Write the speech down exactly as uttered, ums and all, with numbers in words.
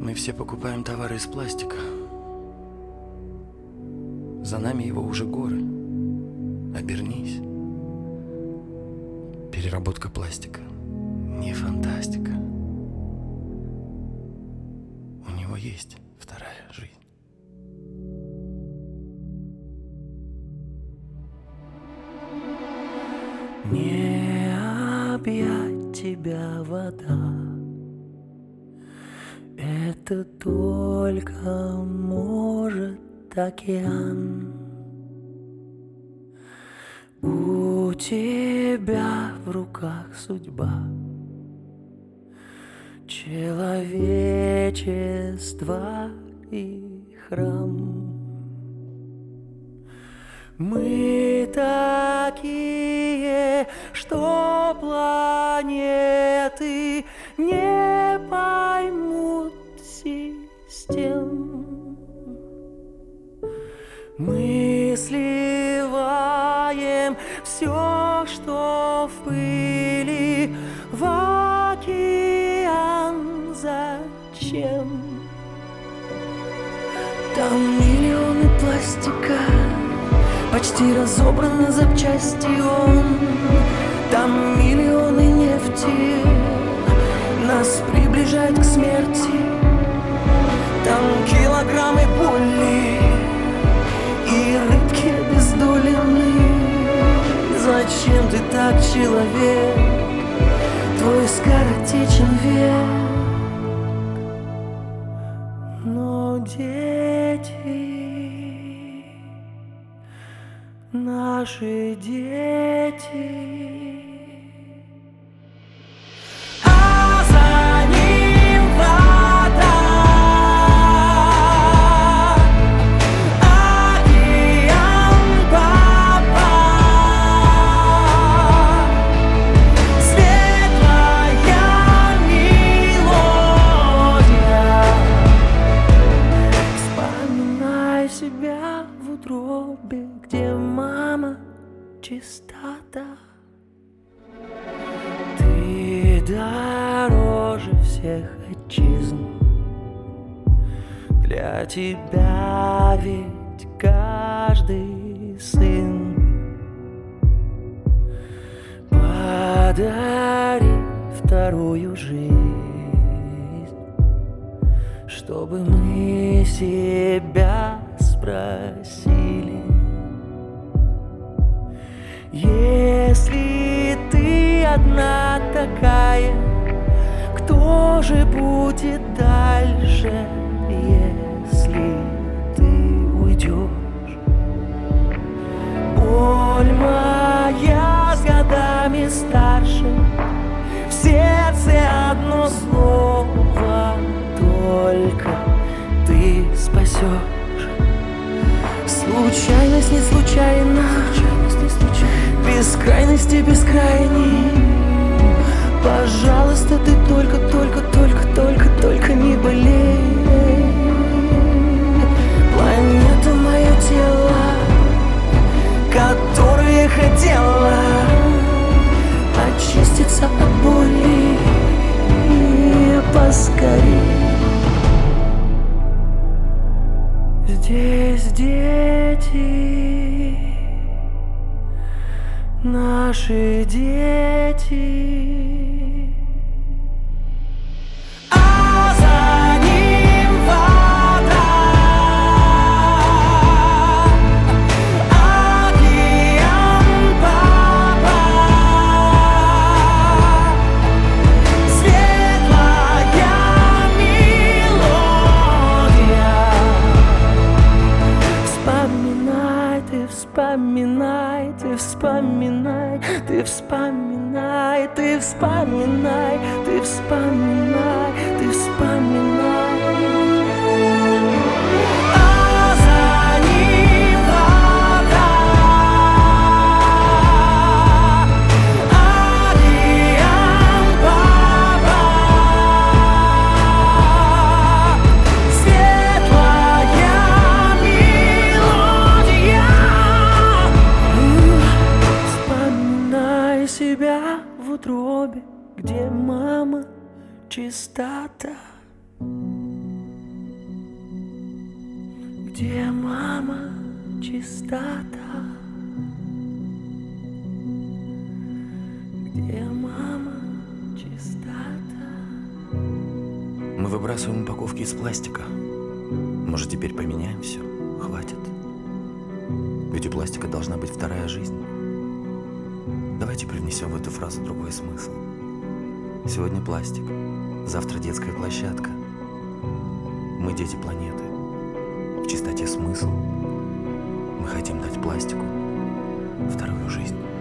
Мы все покупаем товары из пластика. За нами его уже горы. Обернись. Переработка пластика не фантастика. У него есть вторая жизнь. Не объять тебя вода, это только может океан. У тебя в руках судьба человечества и храм. Мы такие, что планеты не поймут систем. Мы сливаем все, что в пыли, в океан. Зачем? Там миллионы пластика, почти разобраны запчасти он. Там миллионы нефти нас приближают к смерти. Там килограммы боли и рыбки обездолены. Зачем ты так, человек? Твой скоротечен век. Но дети, наши дети, а за ним вода, океан, папа, светлая мелодия. Вспоминай себя в утробе, где мама чистота. Ты дороже всех отчизн. Для тебя ведь каждый сын. Подари вторую жизнь, чтобы мы себя спросили: если ты одна такая, кто же будет дальше, если ты уйдешь? Боль моя с годами старше, в сердце одно слово только ты спасешь. Случайность не случайна, бескрайности бескрайней. Пожалуйста, ты только, только, только, только, только не болей. Планета — мое тело, которое хотела очиститься от боли поскорей. Здесь дети, наши дети, а за ним вода, океан, папа, светлая мелодия. Вспоминай, ты вспоминай, ты вспоминай, ты вспоминай, ты вспоминай, ты вспоминай, ты вспоминай. А за ним вода, океан, папа, светлая мелодия. Вспоминай себя в утробе, где мама чистота. Где мама чистота? Где мама чистота? Мы выбрасываем упаковки из пластика. Может, теперь поменяем все? Хватит. Ведь у пластика должна быть вторая жизнь. Давайте привнесем в эту фразу другой смысл. Сегодня пластик, завтра детская площадка. Мы дети планеты. В чистоте смысл. Мы хотим дать пластику вторую жизнь.